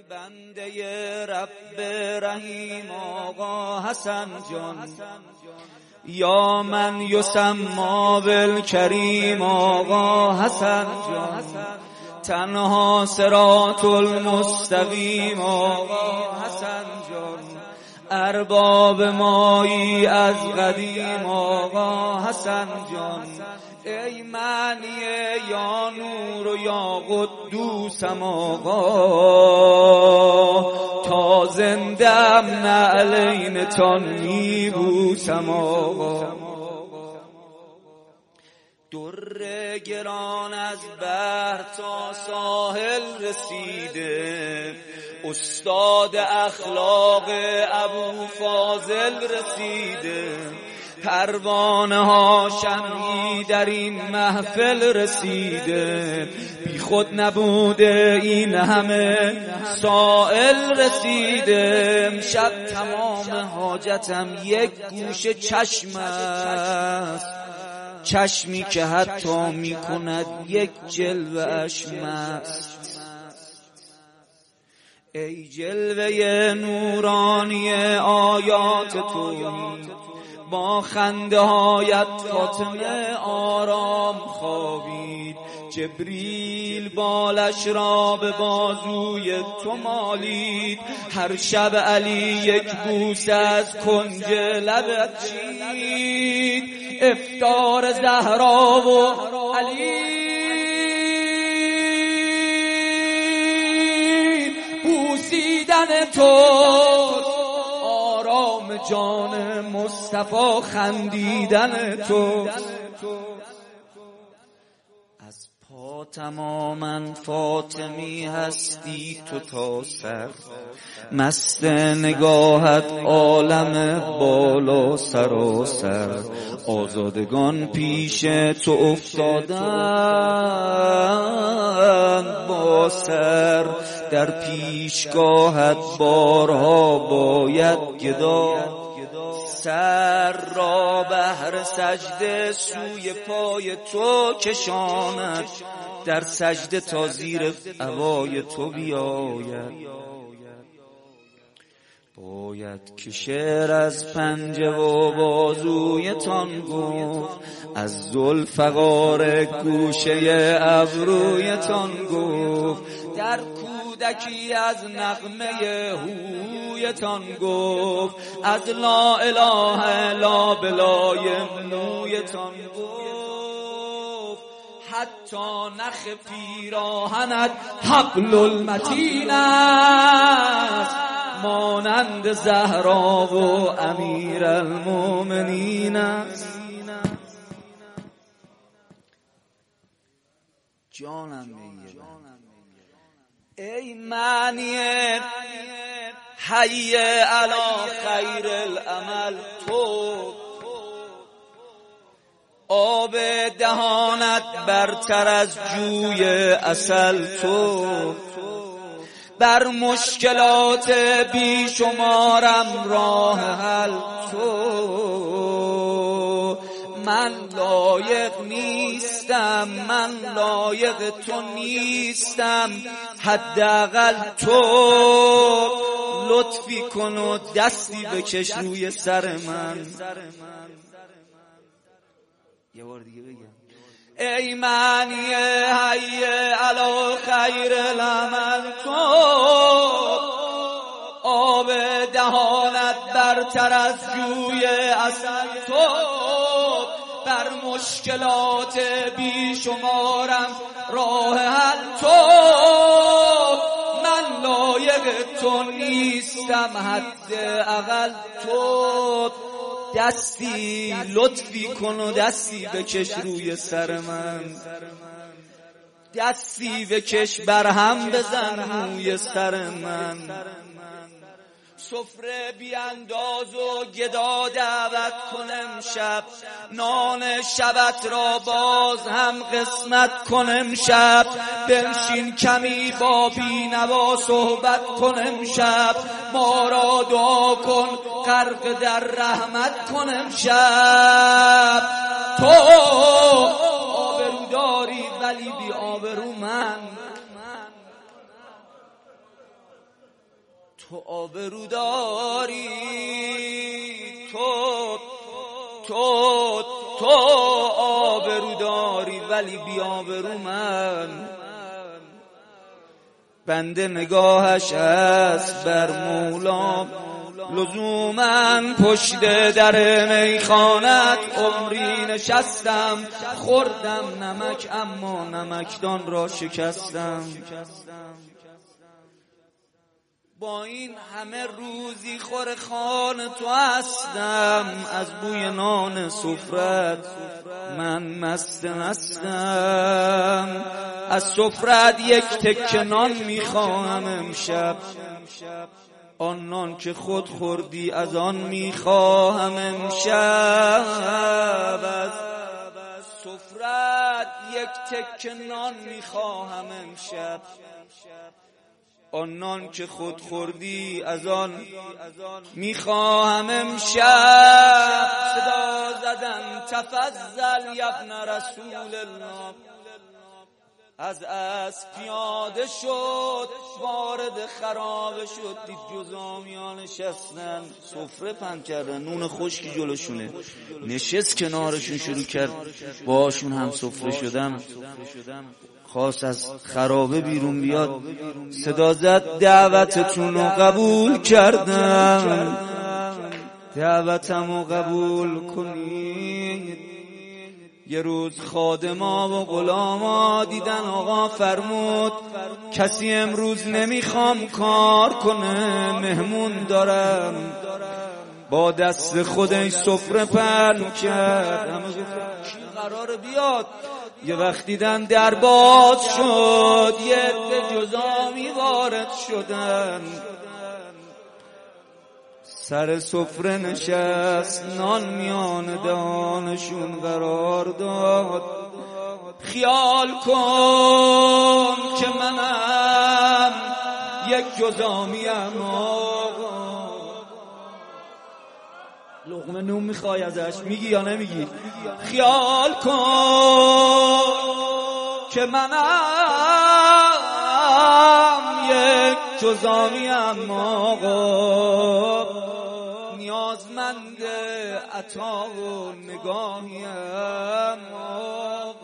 بنده رب رحیم آقا حسن جان، یا من یسمی بالکریم آقا حسن جان، تنها صراط المستقیم آقا حسن جان، ارباب مایی از قدیم آقا حسن جان، ای معنی یا نور و یا قدوسم آقا، تا زندم نعلین تان میبوسم آقا. در گران از بحر تا ساحل رسیده، استاد اخلاق ابو فاضل رسیده، پروانه ها شمعی در این محفل رسیده، بی خود نبوده این همه سائل رسیده، امشب تمام حاجتم یک گوشه چشم است، چشمی که حتی می کند یک جلوه اشم است. ای جلوه نورانی آیات توحید، با خنده هایت فاطمه آرام خوابید، جبریل بالش را به بازوی تو مالید، هر شب علی یک بوسه از کنج لبت چید، افطار زهرا و علی بوسیدن تو، آرام جان مصطفی خندیدن تو. از پا تماما فاطمی هستی تو تا سر، مست نگاهت عالم بالا سراسر، آزادگان پیش تو افتادند با سر، در پیشگاهت بارها باید گدا، سر را بهر سجده سوی پای تو کشاند، در سجده تا زیر هوای تو بیاید. باید که شعر از پنجه و بازویتان گفت، از ذوالفقار گوشه ابرویتان گفت، در کودکی از نغمه هویتان گفت، از لا اله الا بلای مویتان گفت، حتی نخ پیراهنت حبل المتین است، مانند زهرا و امیر المؤمنین است. جانم ای معنی حی علی خیر العمل تو، آب دهانت برتر از جوی عسل تو، بر مشکلات بی شمارم راه حل تو، من لایق نیستم، من لایق تو نیستم، حداقل تو لطفی کن و دستی بکش روی سر من. یه بار دیگه بگم ای معنی حی علی خیر العمل تو، آب دهانت برتر از جوی عسل تو، بر مشکلات بی شمارم راه حل تو، من لایق تو نیستم، حداقل تو دستی لطفی کن و دستی بکش روی سر من، دستی بکش برهم بزن روی سر من. سفره بیانداز و گدا دعوت کنم شب، نان شبت را باز هم قسمت کنم شب، بنشین کمی با بینوا صحبت کنم شب، ما را دعا کن غرق در رحمت کنم شب. تو آبرو داری ولی بی آبرو من، تو آبرو داری، تو آبرو داری، ولی بی آبرو من. بنده نگاهش است بر مولا، لزوماً پشت در میخانت عمری نشستم. خوردم نمک اما نمکدان را شکستم. با این همه روزی خور خوان تو هستم، از بوی نان سفرت من مست مستم. از سفرت یک تکه نان میخواهم امشب، آن نان که خود خوردی از آن میخواهم امشب. از سفرت یک تکه نان میخواهم امشب، آن نان که خود خوردی از آن میخواهم امشب. صدا زدن تفضل یا ابن رسول الله، از اسب پیاده شد وارد خرابه شد، دید جزامیان نشستن سفره پهن کردن، نون خشکی جلوشونه، نشست کنارشون شروع کرد باشون هم سفره شدن. خواست از خرابه بیرون بیاد، صدا زد دعوتتون رو قبول کردم، دعوتم رو قبول کنید. یه روز خادما و غلاما دیدن آقا فرمود کسی امروز نمیخوام کار کنه، مهمون دارم. با دست خودش سفره پهن کرد، همه گفتن کی قراره بیاد؟ یه وقت دیدن در باز شد، یه عده جزامی وارد شدن. سر سفره نشست، نان میان دهانشون قرار داد. خیال کن که منم یک جزامیم آقا. لقمه نون میخوای ازش، میگی یا نمیگی؟ خیال کن که منم یک جزامیم آقا، نیازمند عطا و نگاهیم آقا.